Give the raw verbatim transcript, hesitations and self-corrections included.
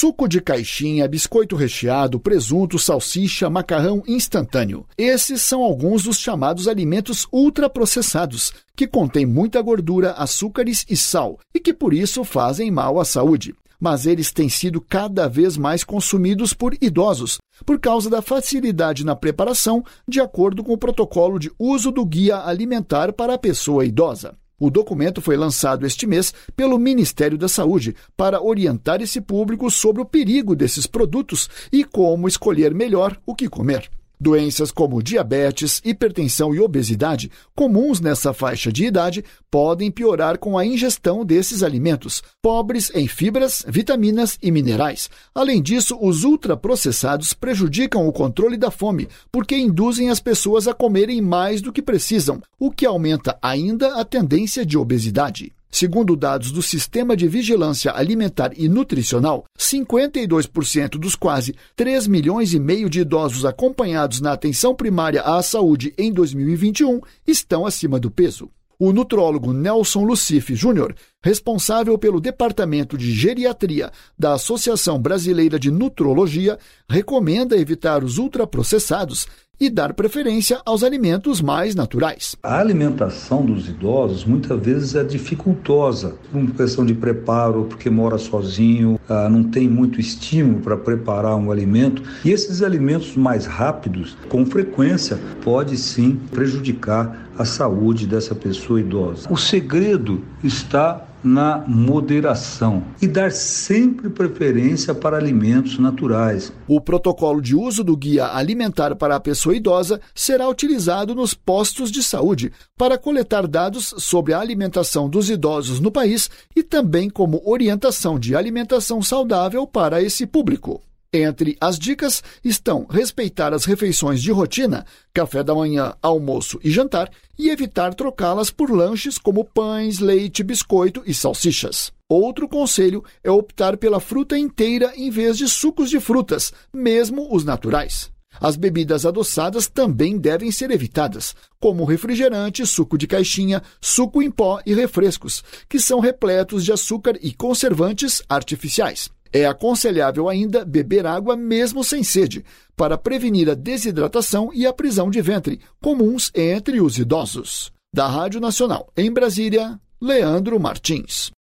suco de caixinha, biscoito recheado, presunto, salsicha, macarrão instantâneo. Esses são alguns dos chamados alimentos ultraprocessados, que contêm muita gordura, açúcares e sal, e que por isso fazem mal à saúde. Mas eles têm sido cada vez mais consumidos por idosos, por causa da facilidade na preparação, de acordo com o protocolo de uso do Guia Alimentar para a Pessoa Idosa. O documento foi lançado este mês pelo Ministério da Saúde para orientar esse público sobre o perigo desses produtos e como escolher melhor o que comer. Doenças como diabetes, hipertensão e obesidade, comuns nessa faixa de idade, podem piorar com a ingestão desses alimentos, pobres em fibras, vitaminas e minerais. Além disso, os ultraprocessados prejudicam o controle da fome, porque induzem as pessoas a comerem mais do que precisam, o que aumenta ainda a tendência de obesidade. Segundo dados do Sistema de Vigilância Alimentar e Nutricional, cinquenta e dois por cento dos quase três milhões e meio de idosos acompanhados na atenção primária à saúde em dois mil e vinte e um estão acima do peso. O nutrólogo Nelson Lucife Júnior, responsável pelo Departamento de Geriatria da Associação Brasileira de Nutrologia, recomenda evitar os ultraprocessados e dar preferência aos alimentos mais naturais. A alimentação dos idosos muitas vezes é dificultosa, por uma questão de preparo, porque mora sozinho, não tem muito estímulo para preparar um alimento. E esses alimentos mais rápidos, com frequência, pode sim prejudicar a saúde dessa pessoa idosa. O segredo está na moderação e dar sempre preferência para alimentos naturais. O protocolo de uso do Guia Alimentar para a Pessoa Idosa será utilizado nos postos de saúde para coletar dados sobre a alimentação dos idosos no país e também como orientação de alimentação saudável para esse público. Entre as dicas estão respeitar as refeições de rotina, café da manhã, almoço e jantar, e evitar trocá-las por lanches como pães, leite, biscoito e salsichas. Outro conselho é optar pela fruta inteira em vez de sucos de frutas, mesmo os naturais. As bebidas adoçadas também devem ser evitadas, como refrigerante, suco de caixinha, suco em pó e refrescos, que são repletos de açúcar e conservantes artificiais. É aconselhável ainda beber água mesmo sem sede, para prevenir a desidratação e a prisão de ventre, comuns entre os idosos. Da Rádio Nacional, em Brasília, Leandro Martins.